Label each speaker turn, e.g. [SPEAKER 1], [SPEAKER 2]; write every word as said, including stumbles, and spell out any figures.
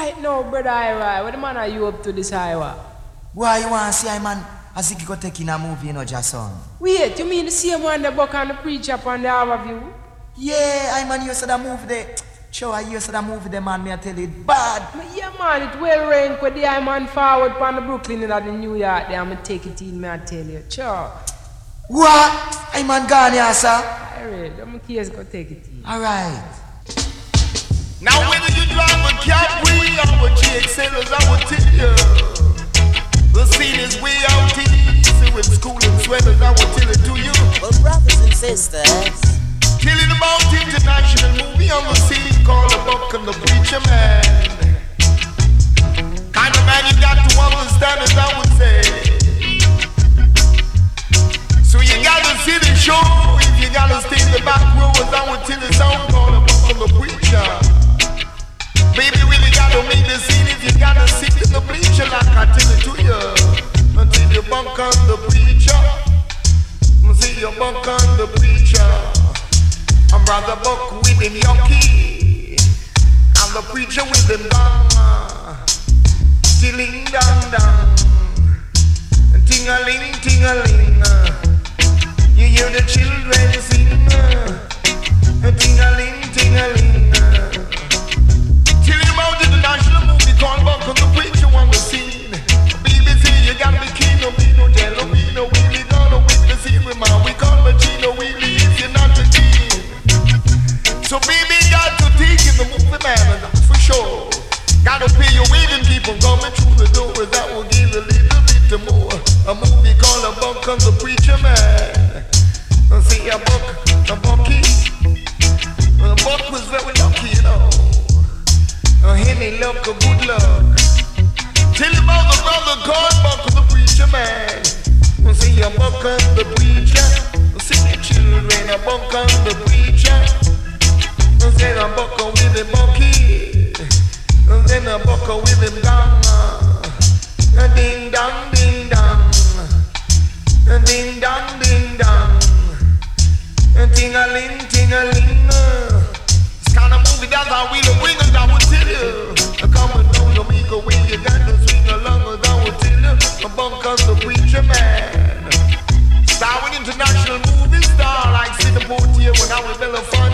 [SPEAKER 1] Right now, brother Ira, what the man are you up to this Ira?
[SPEAKER 2] Why you want to see I man as if you go take in a movie, you know, Jason?
[SPEAKER 1] Wait, you mean the same one that book on the preacher on the overview?
[SPEAKER 2] Yeah, I man, you said that movie there. Sure, I used to that movie there, man, me I tell you, it bad.
[SPEAKER 1] Yeah, man, it well ranked with the I man forward from the Brooklyn and the New York there. I'm going to take it in, me I tell you. Sure.
[SPEAKER 2] What? I man gone here, sir?
[SPEAKER 1] Alright, I'm going to take it in.
[SPEAKER 2] Alright.
[SPEAKER 3] Now whether you drive a Capri or a G X L, I will tell you, the scene is way out east with school and sweaters, I will tell it to you.
[SPEAKER 4] Well, brothers and sisters,
[SPEAKER 3] telling about international movie on the scene called The Buck and the Preacher Man. Kind of man you got to understand as I would say. So you gotta see the show if you gotta stay in the back row as I would tell the song called The Buck and the Preacher. Baby, really gotta make the scene if you gotta sit in the bleacher like I tell it to you. Until you bunk on the preacher. See you bunk on the preacher. I'm brother Buck with him yucky. And the preacher with him gong. Tilling dong dong. Ting-a-ling, ting-a-ling. You hear the children sing. Ting-a-ling, ting-a-ling. About the national movie called Buck and the Preacher on the scene. B B C, you gotta be keen, no be no jello, be no wheelie, gonna win the scene with my we call Machino wheelie if you're not a teen. So baby, got to take in the movie man, that's for sure. Gotta pay your way and keep on coming through the doors. That will give a little bit more. A movie called A Buck and the Preacher Man. See a Buck, a Bucky. A Buck was very lucky, you know. Uh, Henny luck or good luck. Tell him about the brother called Buck and the Preacher Man. Uh, see a Buck and the Preacher. Uh, see the children a Buck and the Preacher. Uh, say a Buck with the Bucky. Uh, then a Buck with him gong. Uh, ding dong, ding dong. Uh, ding dong, ding dong. Uh, ting a ling, ting a ling. Uh, kind of movie that I will bring us, I will tell you. Coming down the week away, you got to swing along as I will tell you. A Buck and the Preacher Man. Star with international movie star like Sidney Poitier when I was Bella Fun.